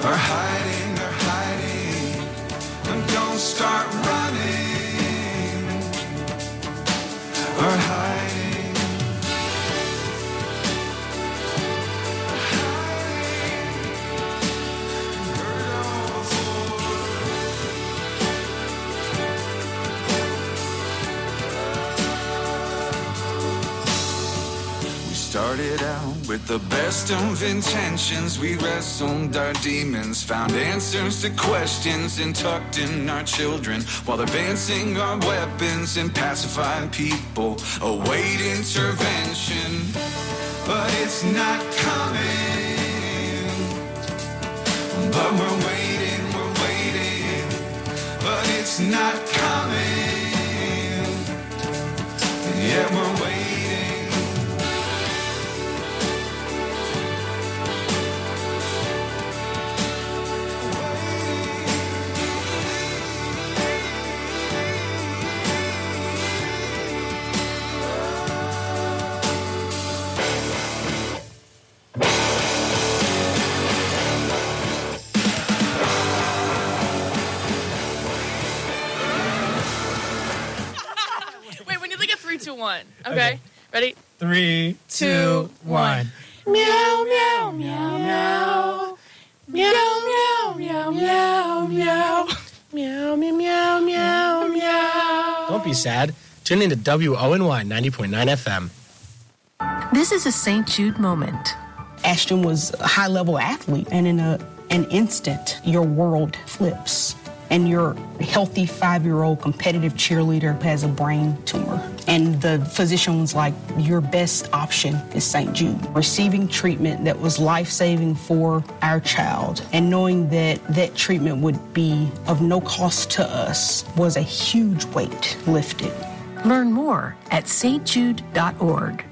are hiding, and don't start running, are hiding. Started out with the best of intentions. We wrestled our demons, found answers to questions, and tucked in our children while advancing our weapons and pacifying people. Await intervention, but it's not coming. But we're waiting, but it's not coming. Yeah, we're waiting. Okay. Ready? 3, 2, 1. Meow, meow, meow, meow. Meow, meow, meow, meow, meow. Meow, meow, meow, meow, meow. Don't be sad. Tune in to WONY 90.9 FM. This is a St. Jude moment. Ashton was a high-level athlete, and in an instant, your world flips. And your healthy 5-year-old competitive cheerleader has a brain tumor. And the physician was like, your best option is St. Jude. Receiving treatment that was life-saving for our child and knowing that that treatment would be of no cost to us was a huge weight lifted. Learn more at stjude.org.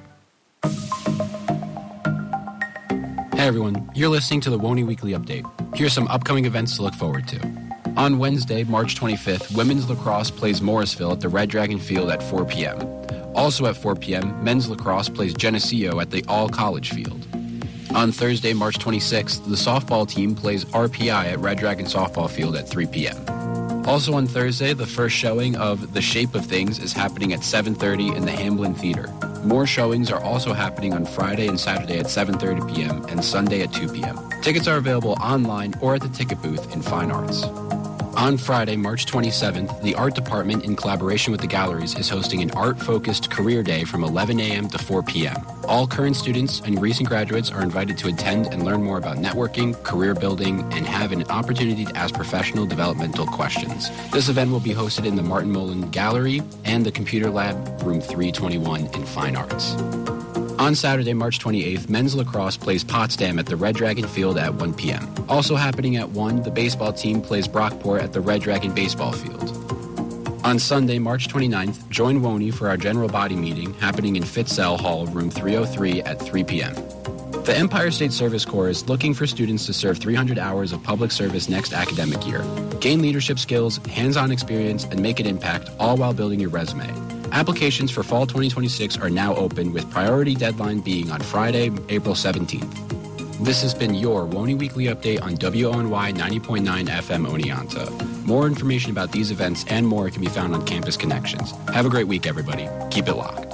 Hey everyone, you're listening to the WONY Weekly Update. Here's some upcoming events to look forward to. On Wednesday, March 25th, women's lacrosse plays Morrisville at the Red Dragon Field at 4 p.m. Also at 4 p.m., men's lacrosse plays Geneseo at the All-College Field. On Thursday, March 26th, the softball team plays RPI at Red Dragon Softball Field at 3 p.m. Also on Thursday, the first showing of The Shape of Things is happening at 7:30 in the Hamblin Theater. More showings are also happening on Friday and Saturday at 7:30 p.m. and Sunday at 2 p.m. Tickets are available online or at the ticket booth in Fine Arts. On Friday, March 27th, the Art Department, in collaboration with the galleries, is hosting an art-focused career day from 11 a.m. to 4 p.m. All current students and recent graduates are invited to attend and learn more about networking, career building, and have an opportunity to ask professional developmental questions. This event will be hosted in the Martin Mullen Gallery and the Computer Lab, room 321 in Fine Arts. On Saturday, March 28th, men's lacrosse plays Potsdam at the Red Dragon Field at 1 p.m. Also happening at 1, the baseball team plays Brockport at the Red Dragon Baseball Field. On Sunday, March 29th, join WONY for our general body meeting happening in Fitzell Hall, room 303 at 3 p.m. The Empire State Service Corps is looking for students to serve 300 hours of public service next academic year. Gain leadership skills, hands-on experience, and make an impact, all while building your resume. Applications for fall 2026 are now open, with priority deadline being on Friday, April 17th. This has been your WONY Weekly Update on WONY 90.9 FM Oneonta. More information about these events and more can be found on Campus Connections. Have a great week, everybody. Keep it locked.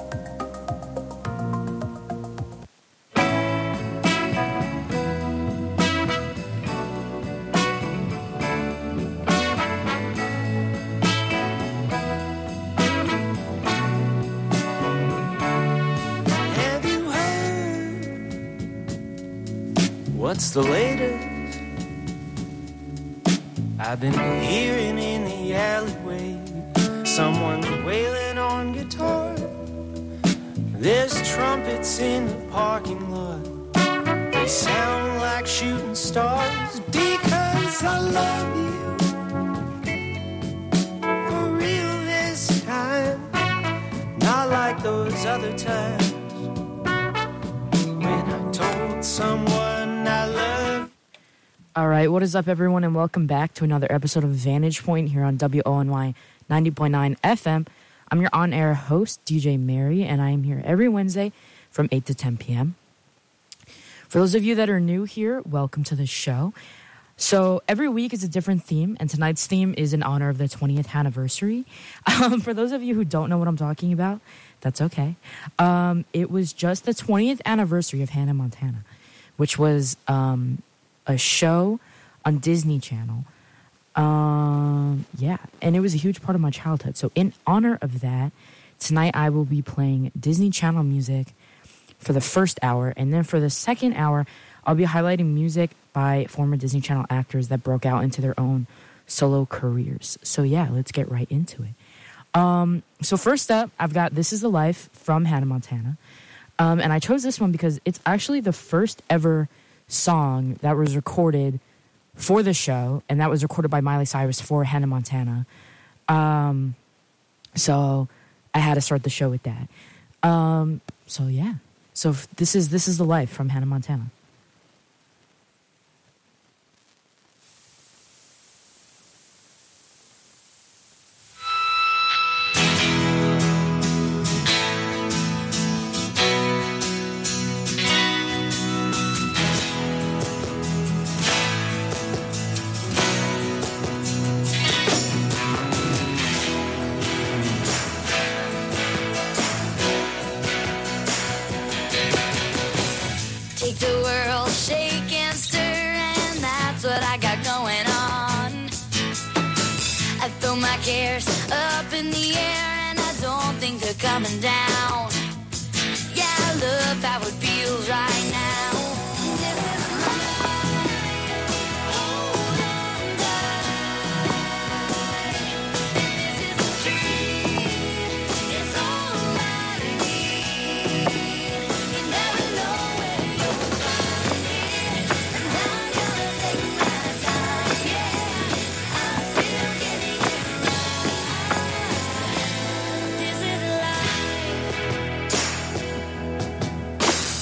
What's the latest? I've been hearing in the alleyway someone wailing on guitar. There's trumpets in the parking lot. They sound like shooting stars because I love you for real this time, not like those other times when I told someone I love. All right, what is up, everyone, and welcome back to another episode of Vantage Point here on WONY 90.9 FM. I'm your on-air host, DJ Mary, and I am here every Wednesday from 8 to 10 p.m. For those of you that are new here, welcome to the show. So every week is a different theme, and tonight's theme is in honor of the 20th anniversary. For those of you who don't know what I'm talking about, that's okay. It was just the 20th anniversary of Hannah Montana, which was a show on Disney Channel. Yeah, and it was a huge part of my childhood. So in honor of that, tonight I will be playing Disney Channel music for the first hour, and then for the second hour, I'll be highlighting music by former Disney Channel actors that broke out into their own solo careers. So yeah, let's get right into it. So first up, I've got This Is the Life from Hannah Montana. And I chose this one because it's actually the first ever song that was recorded for the show, and that was recorded by Miley Cyrus for Hannah Montana. So I had to start the show with that. So yeah. So this is the Life from Hannah Montana. Up in the air and I don't think they're coming down. Yeah, I love how it feels right now. This is mine. Hold on tight. This is a dream. It's all I need. You never know where you'll find it. And now you're taking my time. Yeah, I'm still getting it. This is life.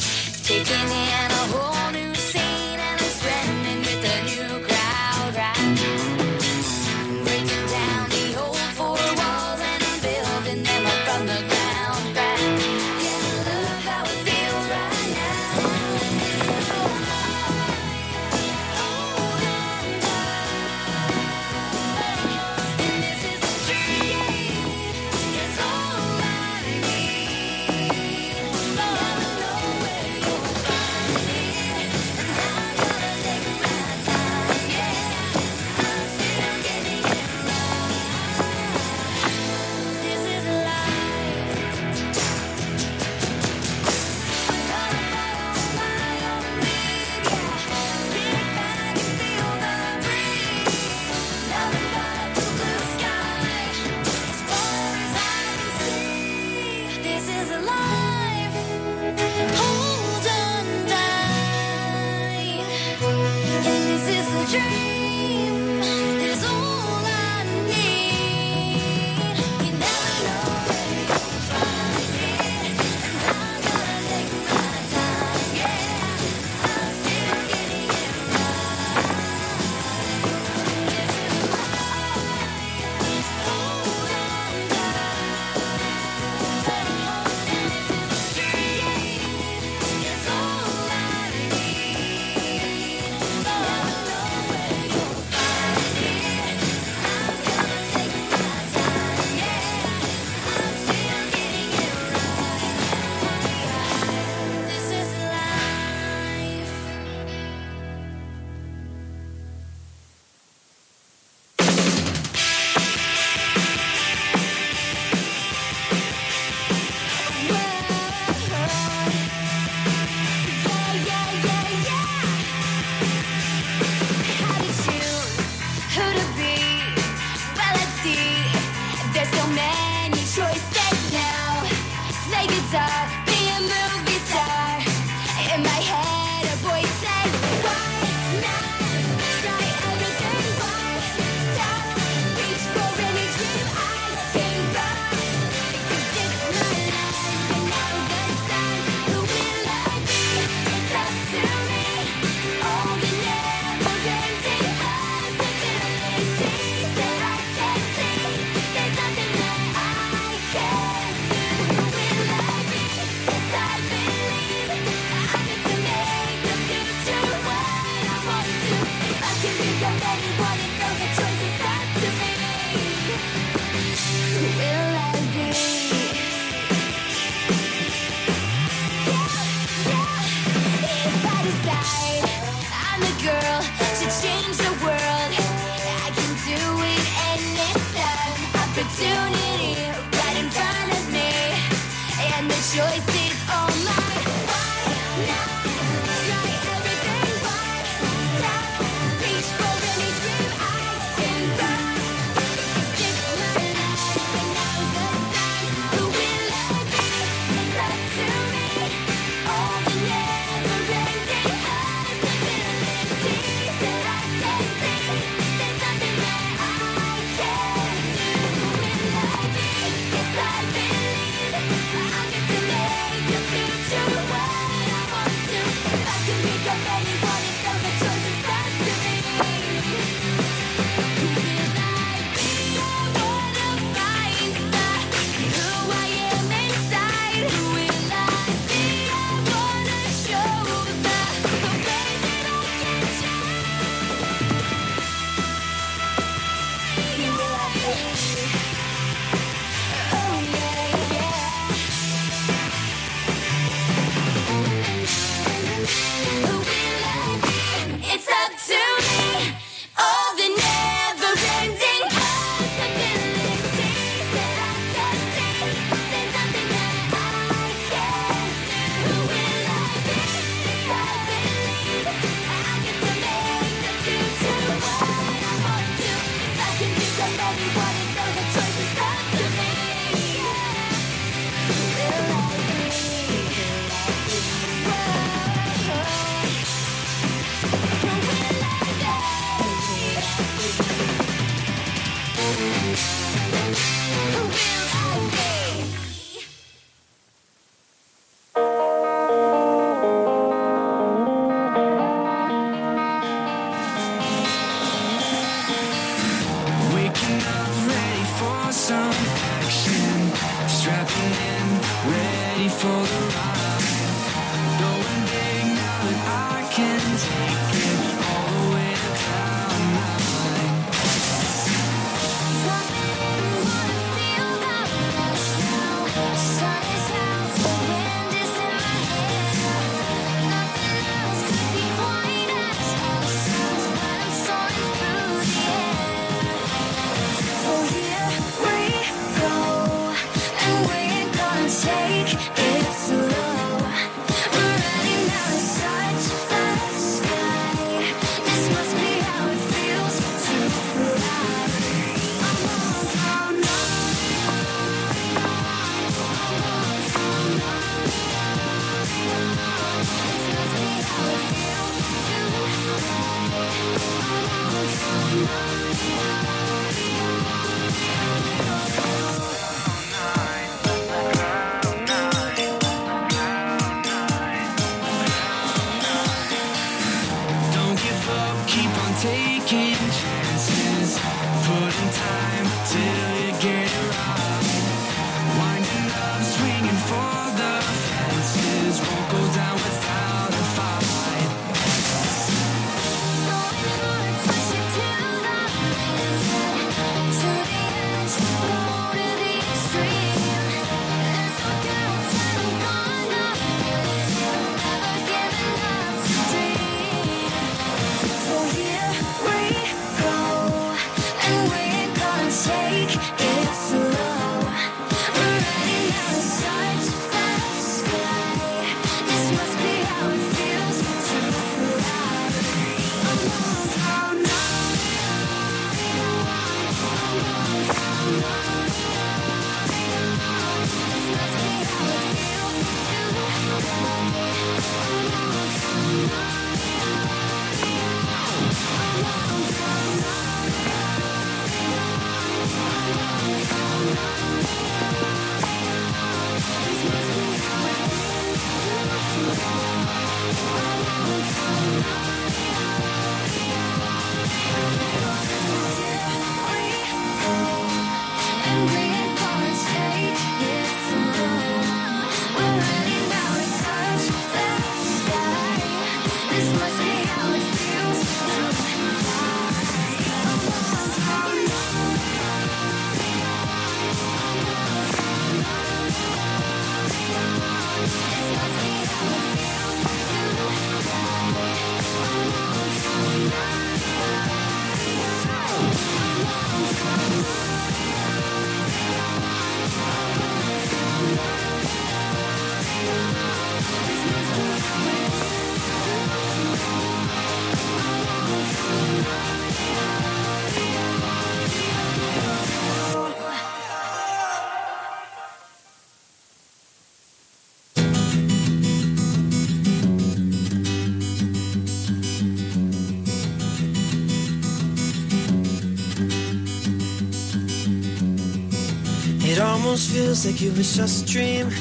It almost feels like it was just a dream.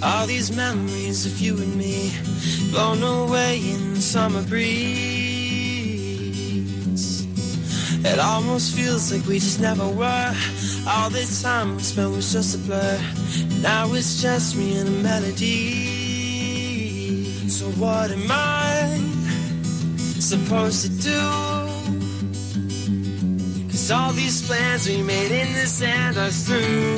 All these memories of you and me, blown away in the summer breeze. It almost feels like we just never were. All this time we spent was just a blur. Now it's just me and a melody. So what am I supposed to do? 'Cause all these plans we made in the sand are through.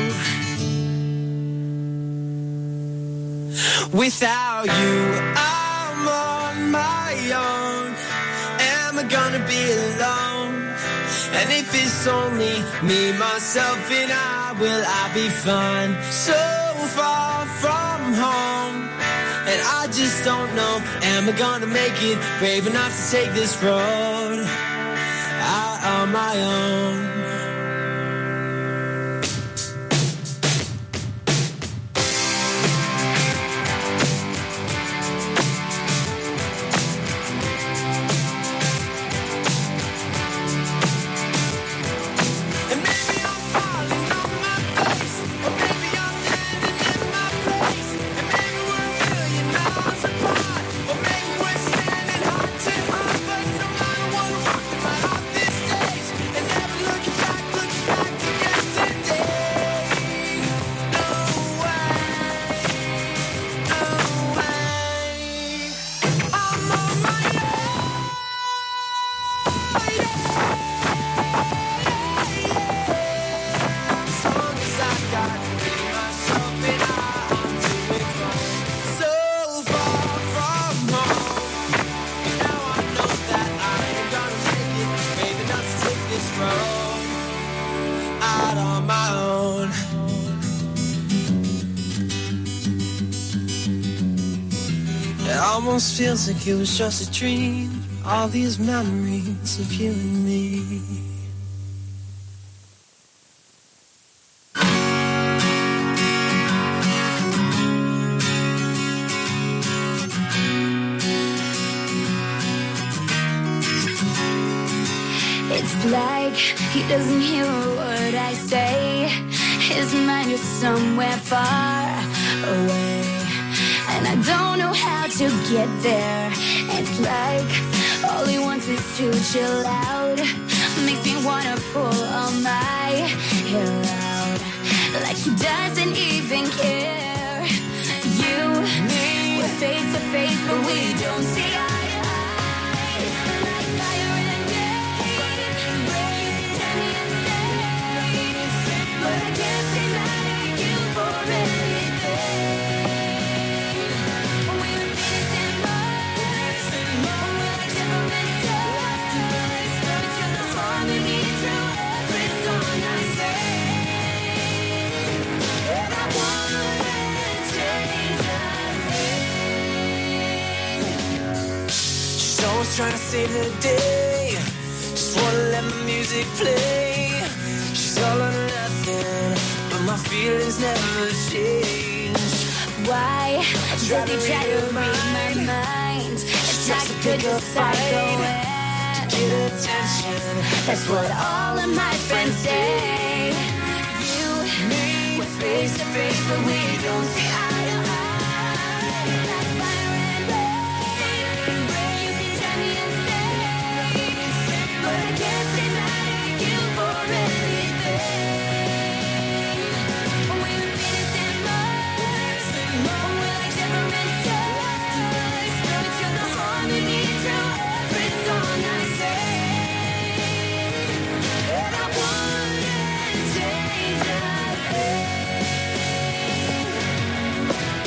Without you, I'm on my own. Am I gonna be alone? And if it's only me, myself, and I, will I be fine? So far from home, and I just don't know. Am I gonna make it brave enough to take this road out on my own? Almost feels like it was just a dream. All these memories of you and me. It's like he doesn't hear a word I say. His mind is somewhere far away, and I don't know how to get there. It's like all he wants is to chill out. Makes me wanna pull all my hair out, like he doesn't even care. You, we're face to face, but we don't see eye to eye. Like fire and rain, you can tell me insane, but I can't say that I you for anything. Always trying to save the day. Just wanna let my music play. She's all or nothing, but my feelings never change. Why does he try to read my mind? It's like a good cycle to get attention. That's what all of my friends say. You, me, we're face to face, but we don't see eye to eye. Like fire and rain, you can tell me insane, but I can't say that I you for anything. We're innocent lovers, we're like different stars. Don't you the harmony through every song I sing, and I wouldn't change a thing.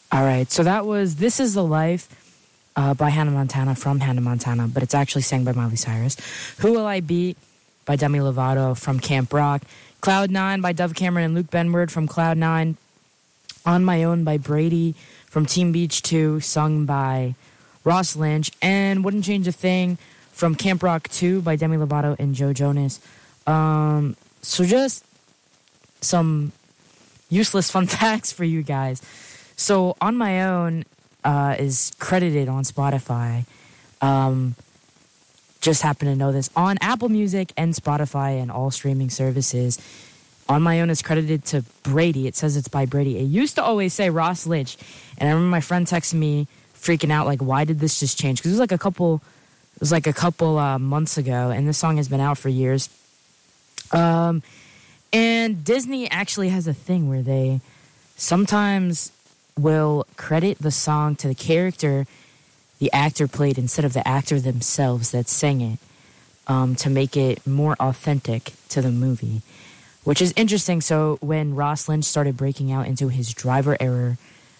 All right, so that was This Is the Life by Hannah Montana, from Hannah Montana, but it's actually sang by Miley Cyrus. Who Will I Be by Demi Lovato from Camp Rock. Cloud 9 by Dove Cameron and Luke Benward from Cloud 9. On My Own by Brady from Team Beach 2, sung by Ross Lynch. And Wouldn't Change a Thing from Camp Rock 2 by Demi Lovato and Joe Jonas. So just some useless fun facts for you guys. So On My Own is credited on Spotify. Just happen to know this. On Apple Music and Spotify and all streaming services. On My Own is credited to Brady. It says it's by Brady. It used to always say Ross Lynch. And I remember my friend texting me freaking out, like, why did this just change? Because it was like a couple months ago, and this song has been out for years. And Disney actually has a thing where they sometimes will credit the song to the character the actor played instead of the actor themselves that sang it, to make it more authentic to the movie, which is interesting. So when Ross Lynch started breaking out into his Driver Era,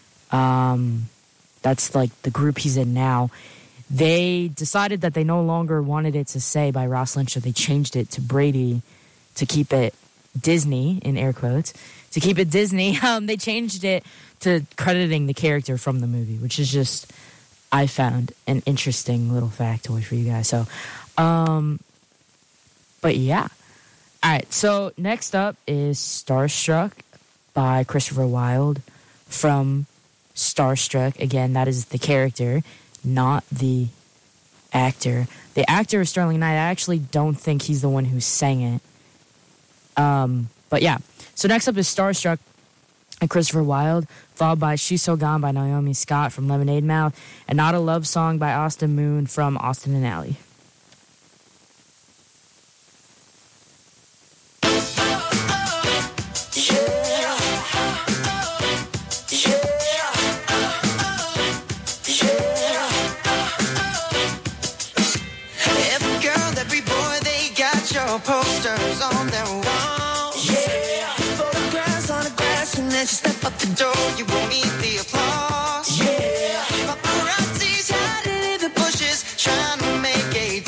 that's like the group he's in now, they decided that they no longer wanted it to say by Ross Lynch, so they changed it to Brady to keep it Disney, in air quotes, to keep it Disney. They changed it to crediting the character from the movie, which is just, I found an interesting little factoid for you guys. So, but yeah. All right, so next up is Starstruck by Christopher Wilde from Starstruck. Again, that is the character, not the actor. The actor is Sterling Knight. I actually don't think he's the one who sang it. But yeah. So next up is Starstruck and Christopher Wilde, followed by She's So Gone by Naomi Scott from Lemonade Mouth, and Not a Love Song by Austin Moon from Austin and Ally. Posters on their wall. Yeah. Photographs on the grass, and as you step up the door, you will meet the applause. Yeah. Paparazzi's hiding in the bushes, trying to make $1.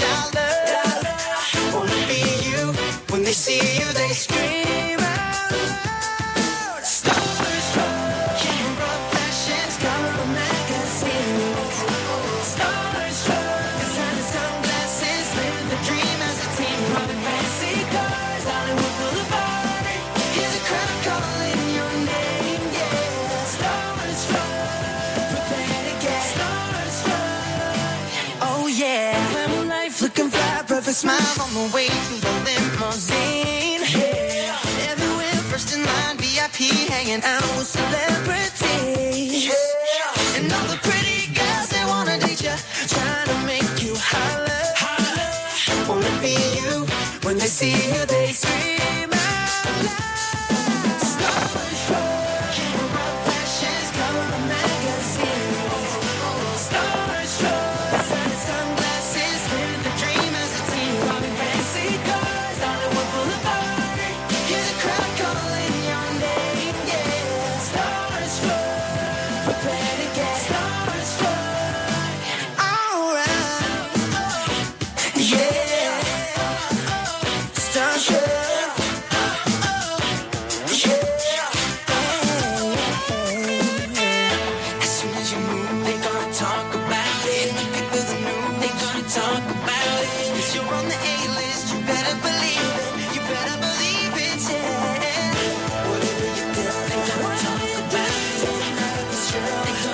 Wanna be you. When they see you, they scream out loud. Starstruck. Camera flashes, color magazines. Starstruck. Designer sunglasses, living the dream as a teen. Running fancy cars, Hollywood Boulevard. Hear the crowd calling your name, yeah. Starstruck. Prepare to get starstruck. Oh yeah. Glamour life, looking fly, perfect smile on the way to the limousine. Yeah. Everywhere, first in line, VIP, hanging out with celebrities. Yeah. And all the pretty girls, they wanna date ya, trying to make you holler. Wanna be you. When they see you, they scream out loud. Starstruck. Camera flashes, color magazines. Starstruck. Designer sunglasses, living the dream as a teen. Robbing fancy cars, Hollywood Boulevard. Hear the crowd calling your name, yeah. Starstruck. Prepare to get starstruck. Alright. Yeah. Starstruck. As soon as you move, they gonna talk about it. The people that know, they gonna talk about it. 'Cause you're on the A-list, you better believe it. You better believe it, yeah. Whatever you do, they gonna talk about it. They gonna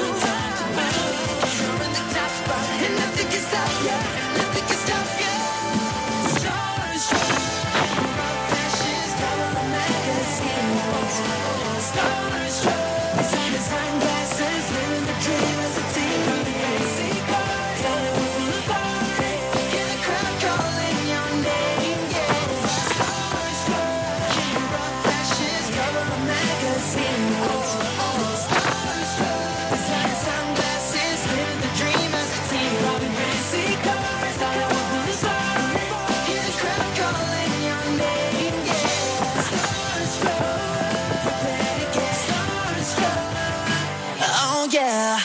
yeah.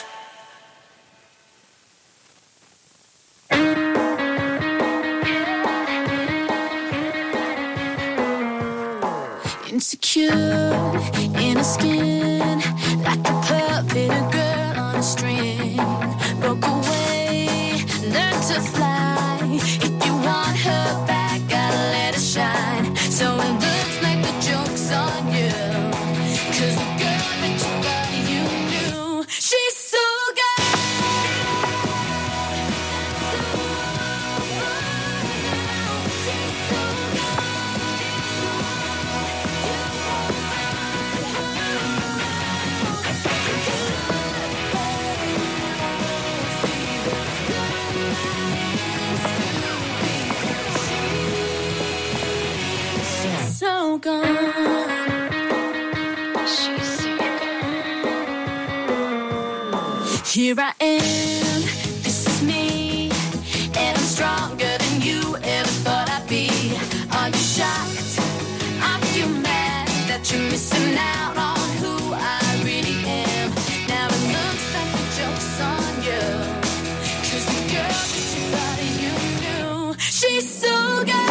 Insecure in her skin, like a puppet, a girl on a string. Broke away, learned to fly. If you want her back, gotta let her shine. So it looks like the joke's on you, 'cause the girl that you thought you knew, she's so good. She's so so gone. She's so gone. Here I am, this is me, and I'm stronger than you ever thought I'd be. Are you shocked? Are you mad that you're missing out on who I really am? Now it looks like the joke's on you, 'cause the girl that you thought you knew, she's so good.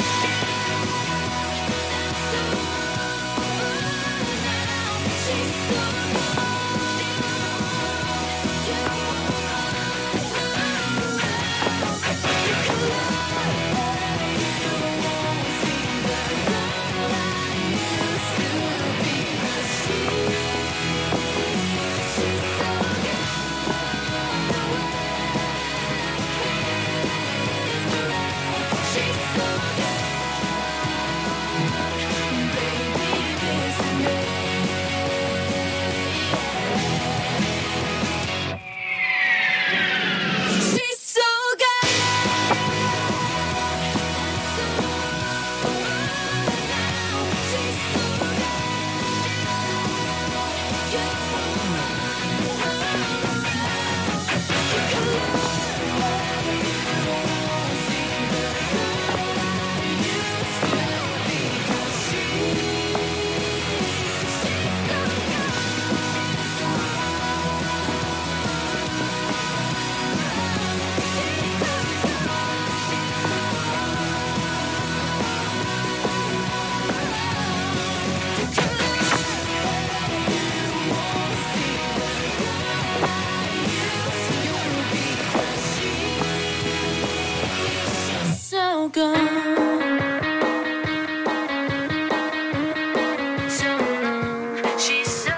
So gone. So long. She's so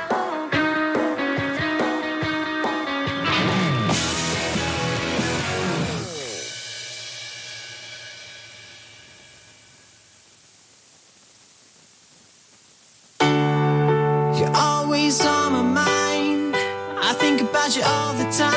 gone. You're always on my mind. I think about you all the time.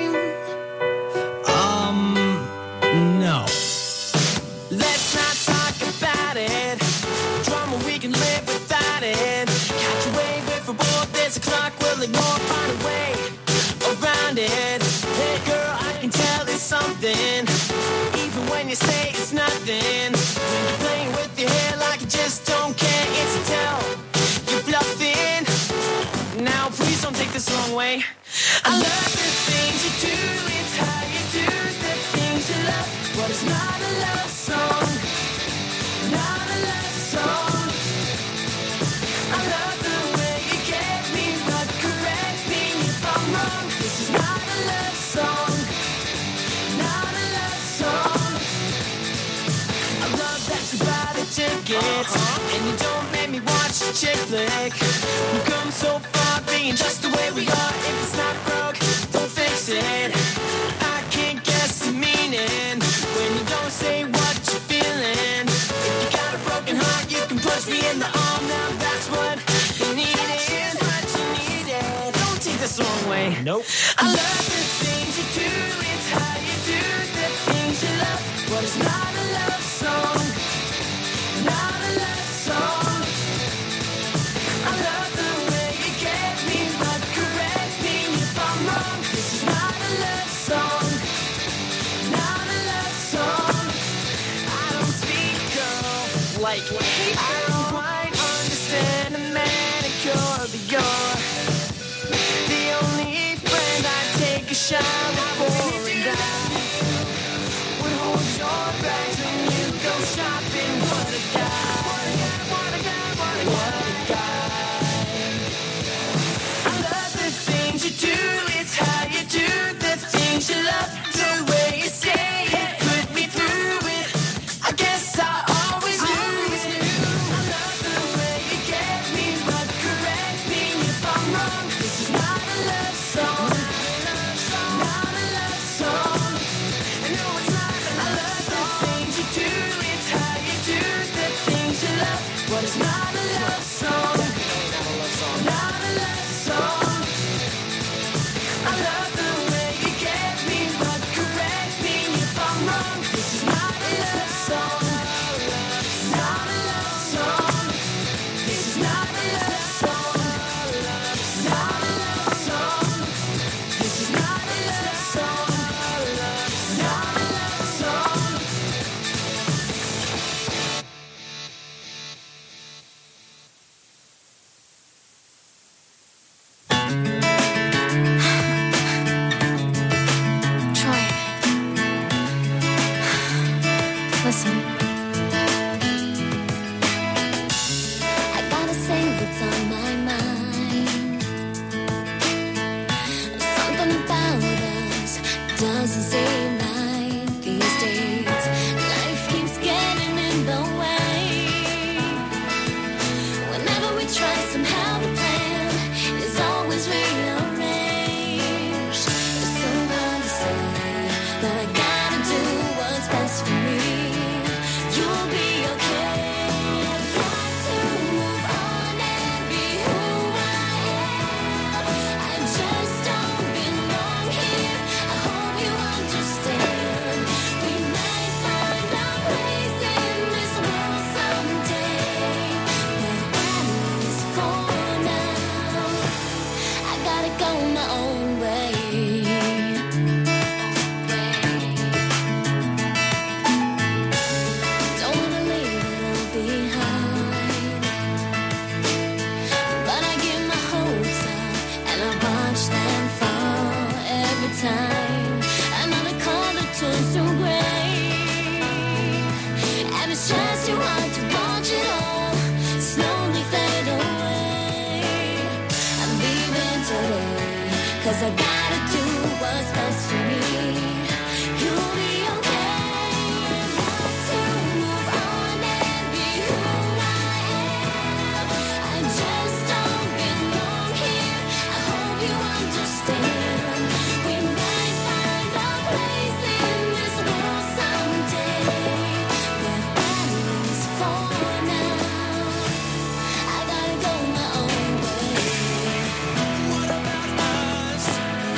No. Let's not talk about it. Drama, we can live without it. Catch a wave if a war, there's a clock, we'll ignore, find a way around it. Hey girl, I can tell it's something, even when you say it's nothing. When you're playing with your hair like you just don't care, it's a tell, you're bluffing. Now please don't take this the wrong way. I love the things you do, it's how you do the things you love. But it's not a love song, not a love song. I love the way you get me, but correct me if I'm wrong. This is not a love song, not a love song. I love that you buy the tickets, and you don't make me watch a chick flick. We've come so far being just the way we are. If it's not broke, don't fix it. I can't guess the meaning when you don't say what you're feeling. If you got a broken heart, you can push me in the arm. Now that's what you needed. What you needed. Don't take this the wrong way. Nope. I love the things you do. It's how you do the things you love. But it's not a love song, not a love song. I love the way you get me, but correct me if I'm wrong. This is not a love song, not a love song. I don't speak, girl, like I don't quite understand a manicure, but you're the only Doesn't seem like these days life keeps getting in the way. Whenever we try, somehow the plan is always rearranged. It's so hard to say, but I gotta do what's best for me. You'll be okay. I've got to move on and be who I am. I just don't belong here. I hope you understand. We might find our place in this world someday, but that is for now. I gotta go my own way. Don't wanna leave it all behind, but I give my hopes up and I watch them fall every time. Another color turns to gray, and it's just too hard to watch it all slowly fade away. I'm leaving today, 'cause I gotta do what's best for me. You'll be okay. I've got to move on and be who I am. I just don't belong here. I hope you understand. We might find our place in this world someday, but that is for now. I gotta go my own way. What about us?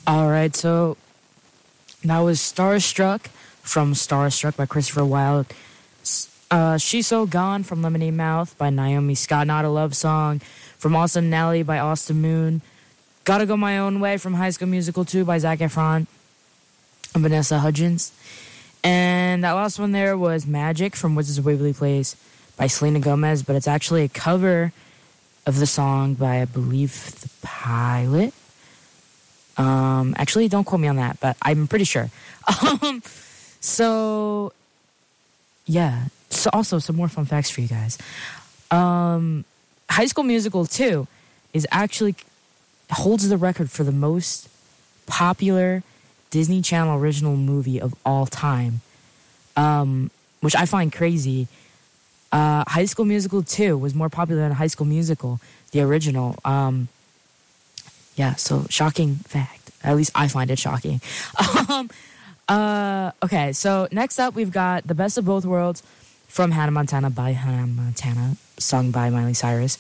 All right, so that was Starstruck from Starstruck by Christopher Wilde. She's So Gone from Lemonade Mouth by Naomi Scott. Not a Love Song from Austin Nelly by Austin Moon. Gotta Go My Own Way from High School Musical 2 by Zac Efron and Vanessa Hudgens. And that last one there was Magic from Wizards of Waverly Place by Selena Gomez, but it's actually a cover of the song by, I believe, The Pilot. Actually, don't quote me on that, but I'm pretty sure. So, yeah. So also, some more fun facts for you guys. High School Musical 2 is actually holds the record for the most popular Disney Channel original movie of all time, which I find crazy. High School Musical 2 was more popular than High School Musical, the original. Yeah, so shocking fact. At least I find it shocking. Okay, so next up we've got The Best of Both Worlds from Hannah Montana by Hannah Montana, sung by Miley Cyrus.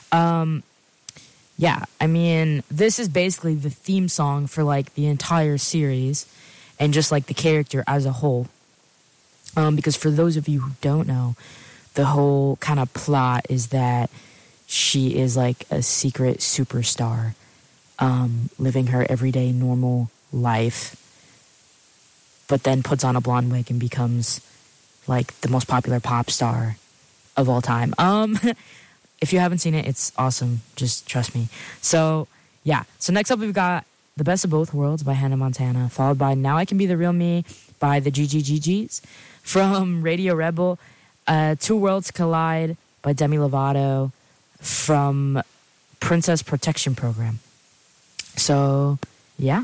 Yeah, I mean, this is basically the theme song for, like, the entire series and just, like, the character as a whole. Because for those of you who don't know, the whole kind of plot is that she is, like, a secret superstar, living her everyday normal life, but then puts on a blonde wig and becomes, like, the most popular pop star of all time. If you haven't seen it, it's awesome. Just trust me. So, yeah. So next up, we've got The Best of Both Worlds by Hannah Montana, followed by Now I Can Be the Real Me by the GGGGs from Radio Rebel, Two Worlds Collide by Demi Lovato from Princess Protection Program. So, yeah.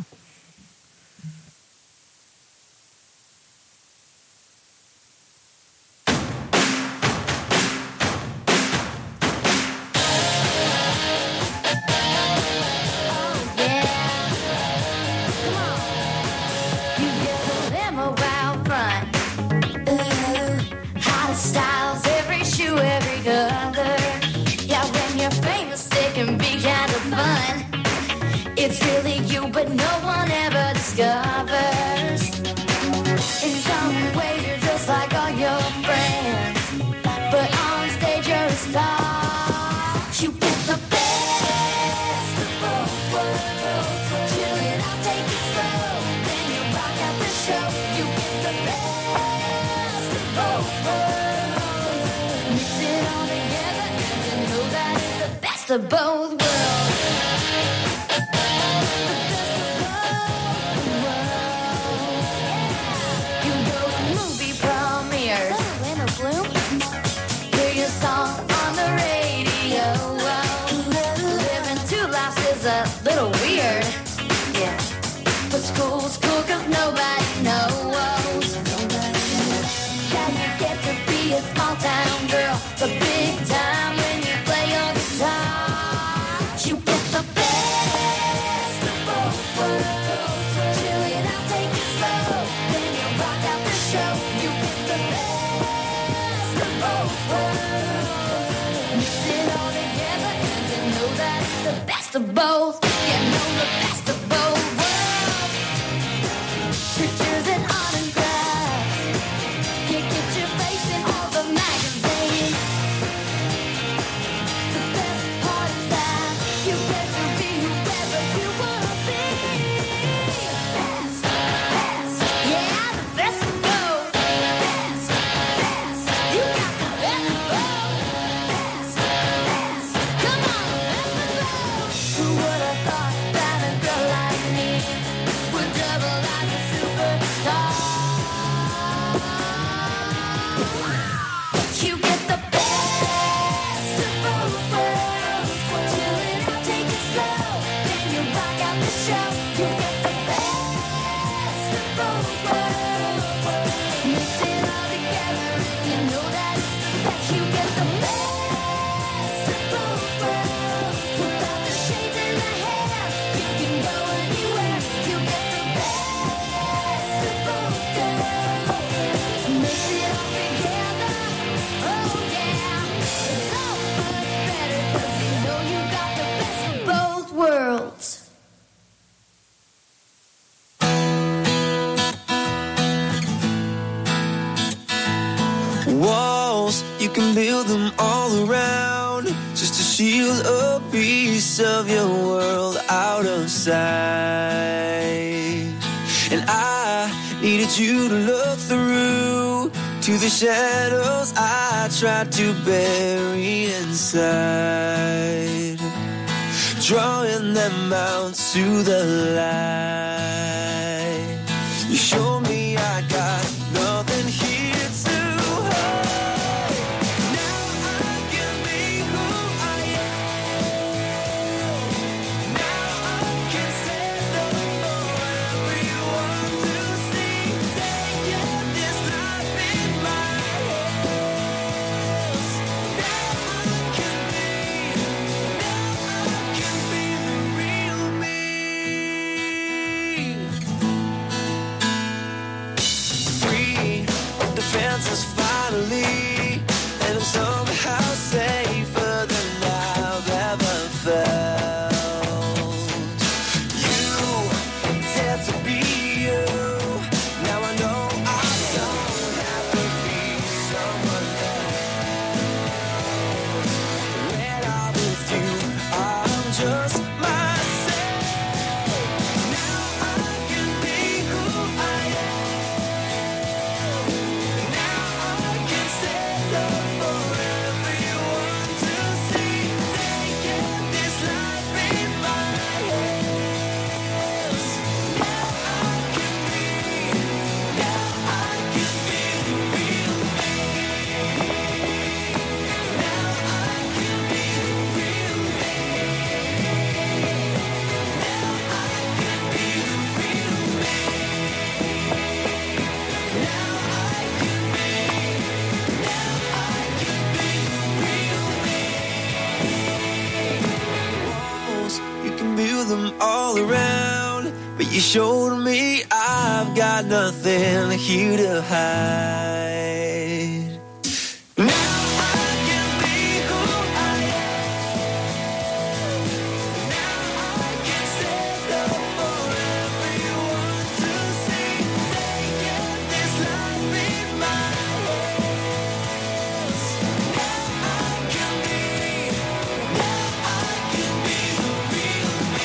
It's really you, but no one ever discovers. In some ways, you're just like all your friends, but on stage, you're a star. You get the best of both worlds. Chill it out, take it slow, then you rock out the show. You get the best of both worlds. Mix it all together, and you know that it's the best of both worlds. A little weird, yeah. But school's cool cause nobody knows. Yeah, you get to be a small town girl, but big time when you play your guitar. can build them all around, just to shield a piece of your world out of sight. And I needed you to look through to the shadows I tried to bury inside, drawing them out to the light. You showed me I got nothing here to hide. Now I can be who I am. Now I can stand up for everyone to see. Taking this life in my hands. Now I can be the real me. Free of the fences finally, and I'm somehow safer than I've ever felt. You said to be you. Now I know I don't have to be someone else. When I'm with you, I'm just myself. Now I can be who I am. Now I can stand up for everyone to see. Taking this life in my hands. Now I can be the real me. Now I can be the real me. Now I can be the real me. Now I can be walls, you can build them all around, but you showed me I've got nothing here to hide. Now I can be who I am. Now I can stand up for everyone to see. Taking this life in my hands. Now I can be the real me.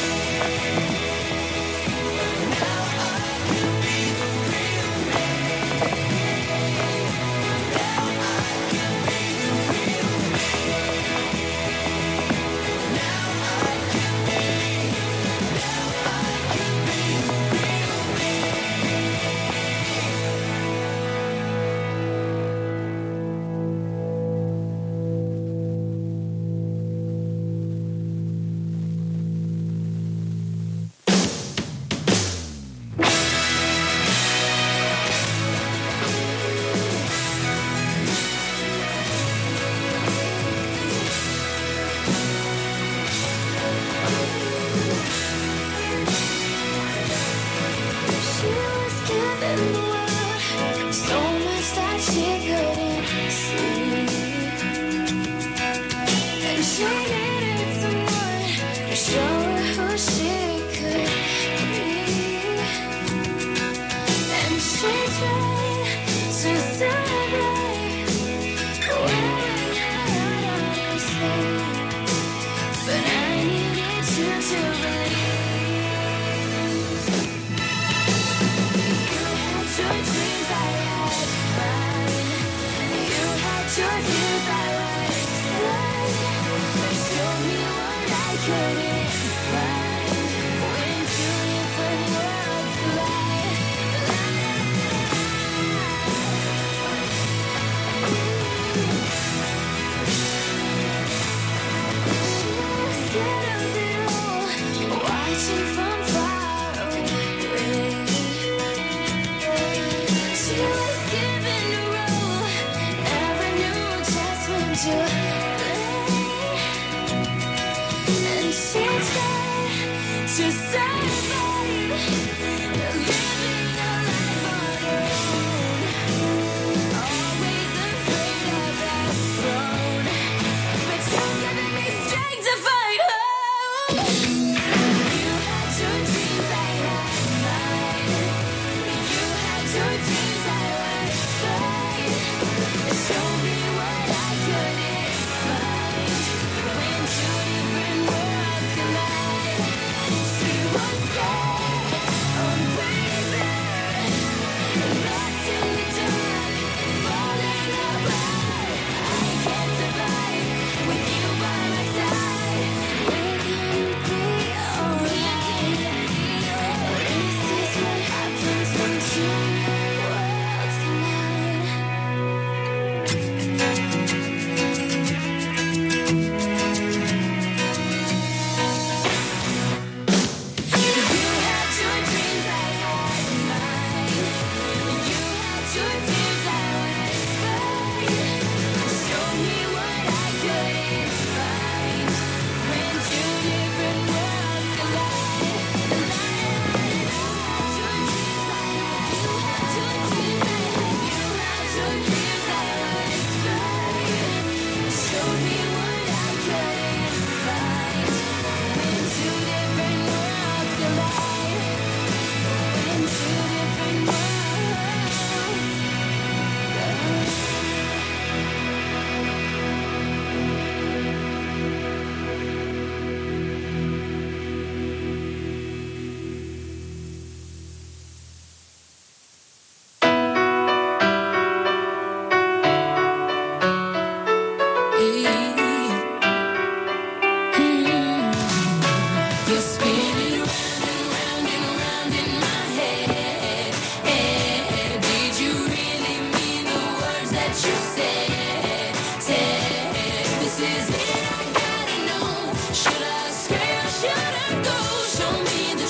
Now I can be the real me. Now I can be the real me. Now I can be She was given the world, so much that she couldn't see, and she needed someone to show her who she could be. And she tried to celebrate wearing her heart on her sleeve, but I needed you to believe. You had your dreams, I had mine. You had your views, I was mine.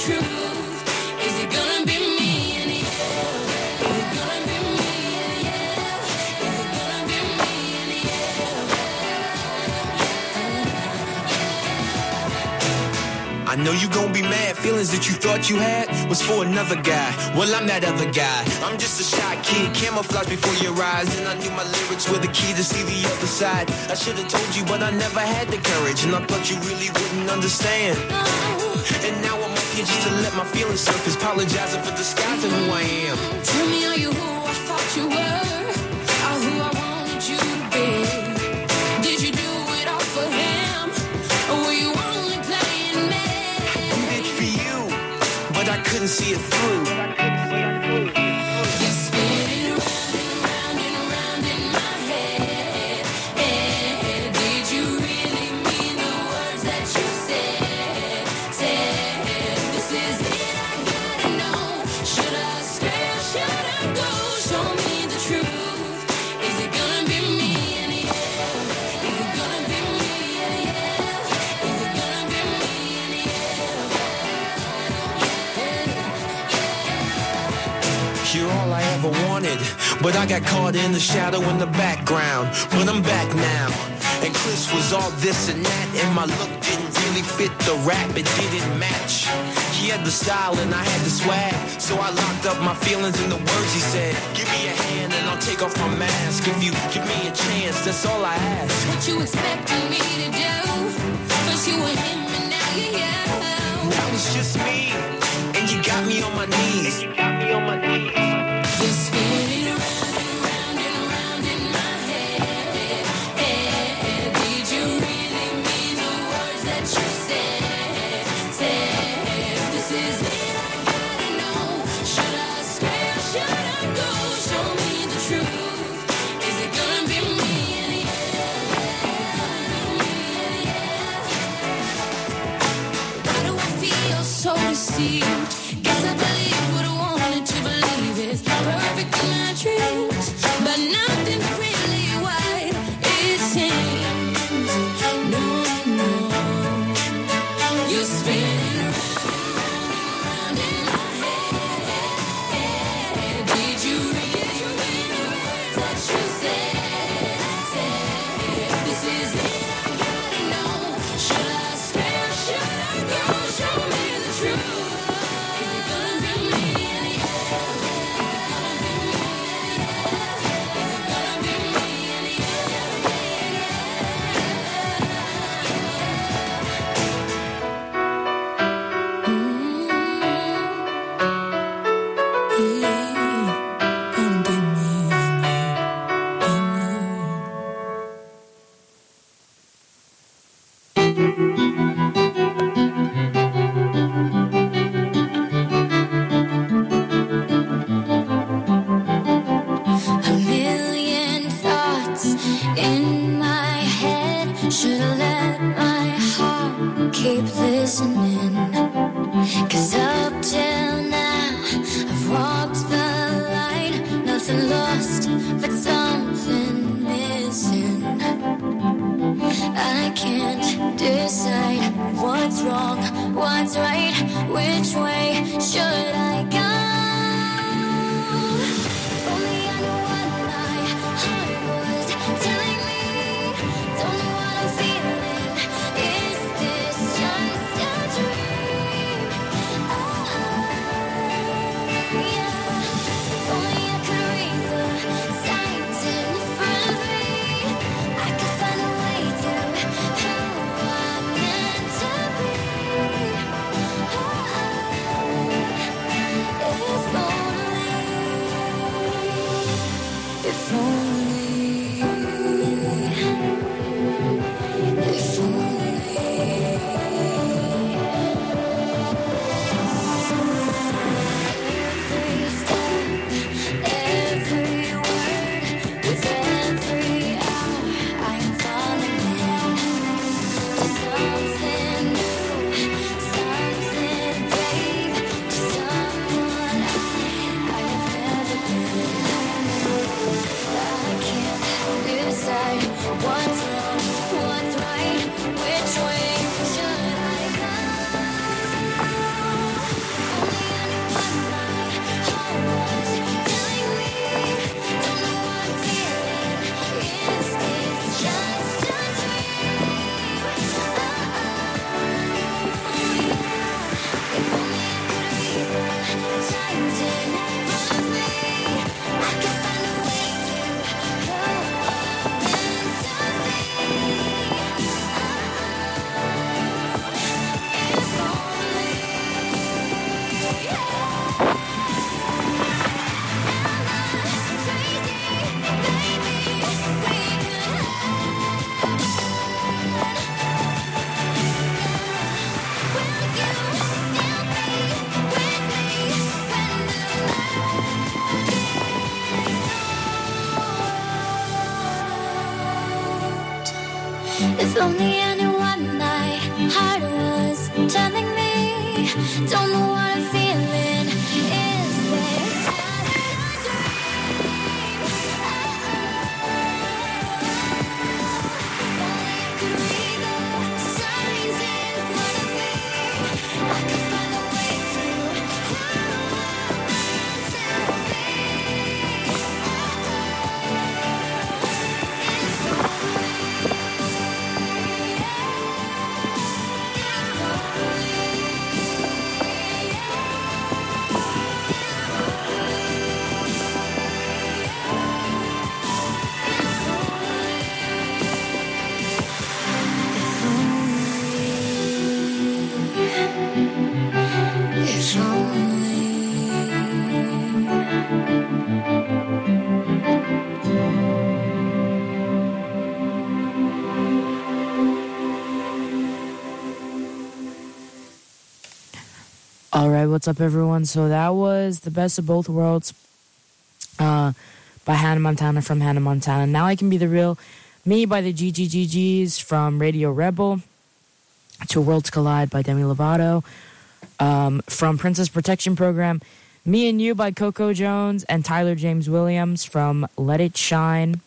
truth? Is it gonna be me and you? Is it gonna be me and you? Is it gonna be me and you? I know you gon' be mad. Feelings that you thought you had was for another guy. Well, I'm that other guy. I'm just a shy kid, camouflage before your eyes. And I knew my lyrics were the key to see the other side. I should've told you, but I never had the courage. And I thought you really wouldn't understand. And now I'm up here just to let my feelings surface, apologizing for disguising who I am. Tell me, are you who I thought you were? Or who I wanted you to be? Did you do it all for him? Or were you only playing me? I did it for you, but I couldn't see it through. You're spinning round and round in my head. Did you really mean the words that you said? This is it, I gotta know. Should I stay or should I go? Show me the truth. Is it gonna be me and you? Is it gonna be me and you? Is it gonna be me and you? You're all I ever wanted, but I got caught in the shadow in the background. But I'm back now, and Chris was all this and that, and my look didn't really fit the rap, it didn't match. He had the style and I had the swag, so I locked up my feelings in the words he said. Give me a hand and I'll take off my mask. If you give me a chance, that's all I ask. What you expecting me to do? First you were him and now you're you. Now it's just me, and you got me on my knees. You're spinning round and round in my head. Did you really mean the words that you said? This is it, I gotta know. Should I stay or should I go? Show me the truth. Is it gonna be me and you? Why do I feel so deceived? Guess I believe what I wanted to believe is perfect in my dreams, but nothing's really what it seems. No, no. You're spinning round and round in my head. Did you really mean the words that you said? This is it, I gotta know. Should I stay or should I go? Show me the truth. Is it gonna be me and you? Is it gonna be me and you? Gonna be me and you. A million thoughts in my head. Should've let my heart keep listening. 'Cause up till now I've walked the line. Nothing lost, but something missing. I can't decide what's wrong, what's right. Which way should I go? Only I know what my heart was telling me. Don't know what I'm feeling. Is this just a dream? Yeah. If only I could read the signs in front of me. I could find a way to who I'm meant to be. If only anyone I heart was telling me, don't know what I'm feeling. Is this just a dream? If only I could read the signs in front of me, I could find a way to if only. All right, what's up, everyone? So that was The Best of Both Worlds by Hannah Montana from Hannah Montana. Now I Can Be the Real Me by the GGGGs from Radio Rebel. To Worlds Collide by Demi Lovato. From Princess Protection Program, Me and You by Coco Jones and Tyler James Williams from Let It Shine.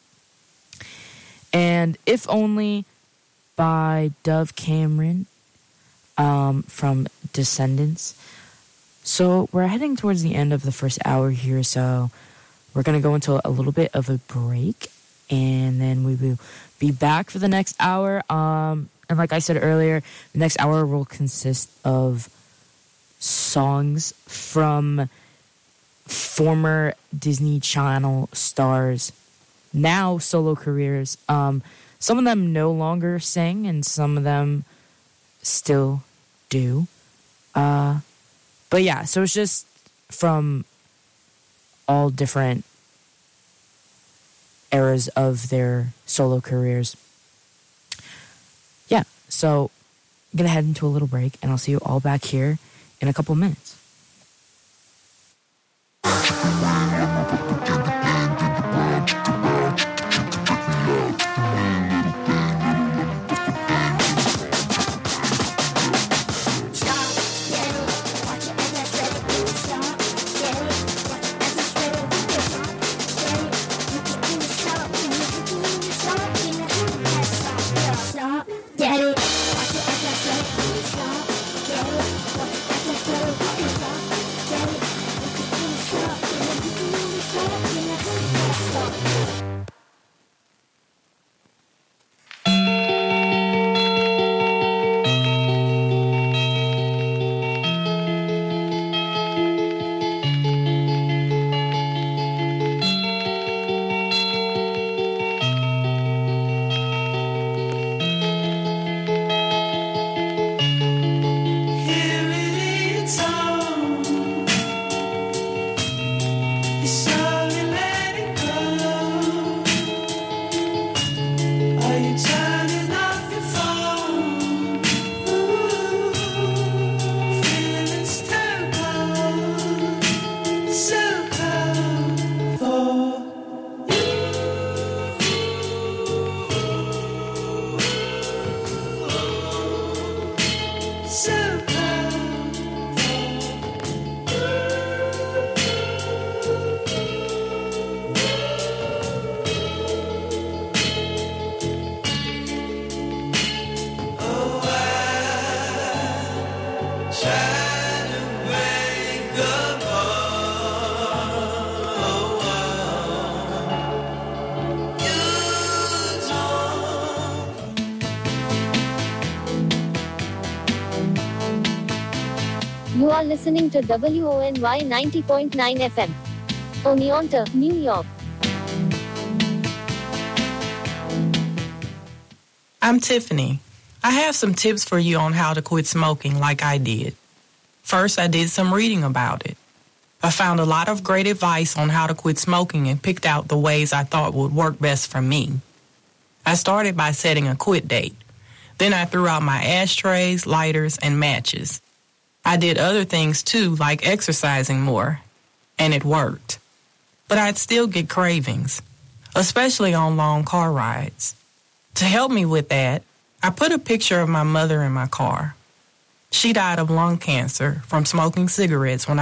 And If Only by Dove Cameron from Descendants. So we're heading towards the end of the first hour here, so we're going to go into a little bit of a break, and then we will be back for the next hour. And like I said earlier, the next hour will consist of songs from former Disney Channel stars, now solo careers. Some of them no longer sing, and some of them still do. But yeah, so it's just from all different eras of their solo careers. Yeah, so I'm going to head into a little break, and I'll see you all back here in a couple minutes. You are listening to WONY 90.9 FM. Oneonta, New York. I'm Tiffany. I have some tips for you on how to quit smoking like I did. First, I did some reading about it. I found a lot of great advice on how to quit smoking and picked out the ways I thought would work best for me. I started by setting a quit date. Then I threw out my ashtrays, lighters, and matches. I did other things too, like exercising more, and it worked. But I'd still get cravings, especially on long car rides. To help me with that, I put a picture of my mother in my car. She died of lung cancer from smoking cigarettes when